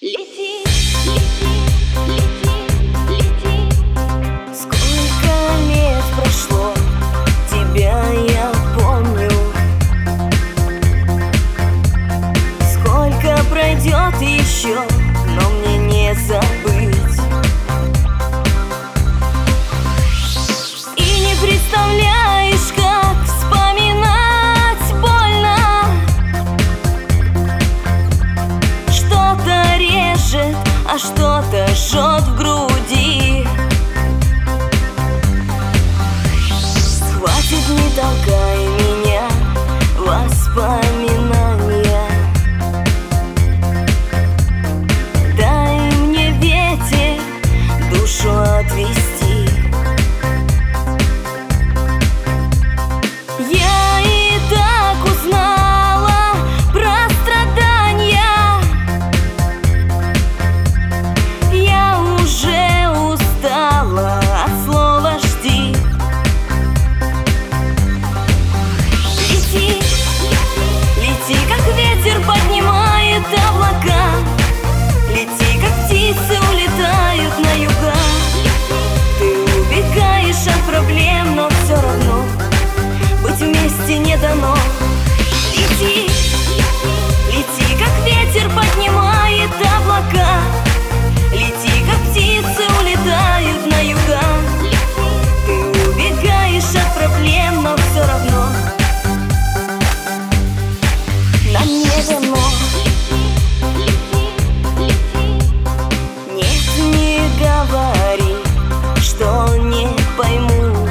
Лети, лети, лети, лети. Сколько лет прошло, тебя я помню. Сколько пройдет еще, но мне не забыть. И не представляешь, как вспоминать больно. Что-то режет, а что-то жжет в груди. Хватит, не толкай меня, воспоминания. Дай мне ветер душу отвести. Я и так узнала про страдания. Я уже устала от слова «жди». Лети, лети, как ветер поднимает облака. Лети, как птицы улетают на юга. Ты убегаешь от проблем, но все равно быть вместе не дано. Лети, лети, как ветер поднимает облака. Лети, как птицы улетают на юга. Ты убегаешь от проблем, но все равно нам не дано. Нет, не говори, что не пойму.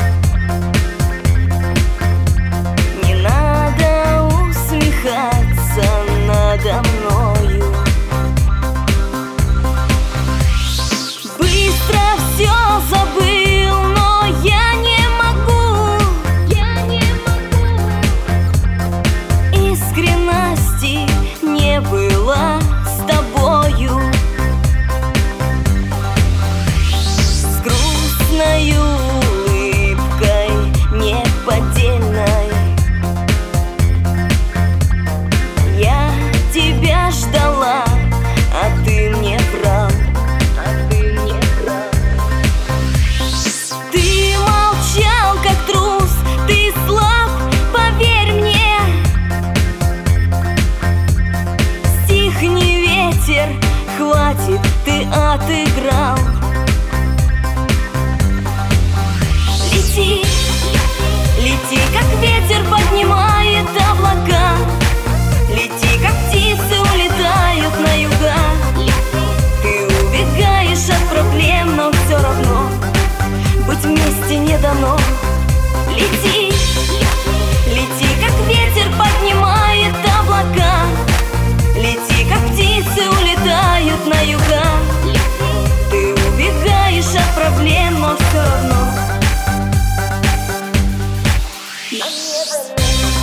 Не надо усмехаться надо мною. Быстро все забыл, но я не могу. Искренности не было с тобою. С грустной улыбкой неподдельной я тебя ждала, а ты мне врал. Ты молчал, как трус, ты слаб, поверь мне. Стихни, ветер, хватит, ты отыграл. Лети, лети, как ветер поднимает облака. Лети, как птицы улетают на юга. Ты убегаешь от проблем, но все равно быть вместе не дано. Лети, лети, как ветер поднимает облака. Лети, как птицы улетают на юга. Ты убегаешь от проблем, но все равно нам не дано.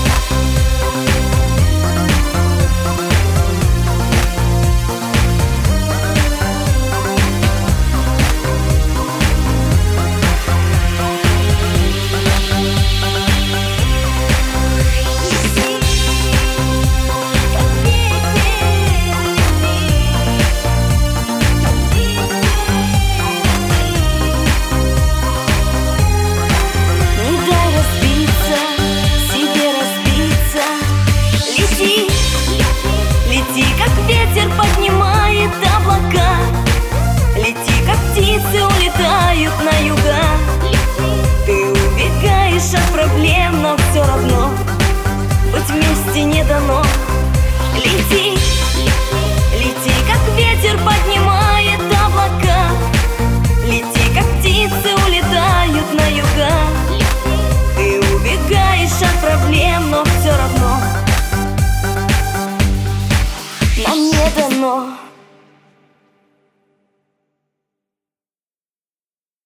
Лети, как ветер поднимает облака. Лети, как птицы улетают на юга. Ты убегаешь от проблем, но все равно быть вместе не дано. Лети, лети, как ветер поднимает облака. Лети, как птицы улетают на юга. Ты убегаешь от проблем, но все равно нам не дано.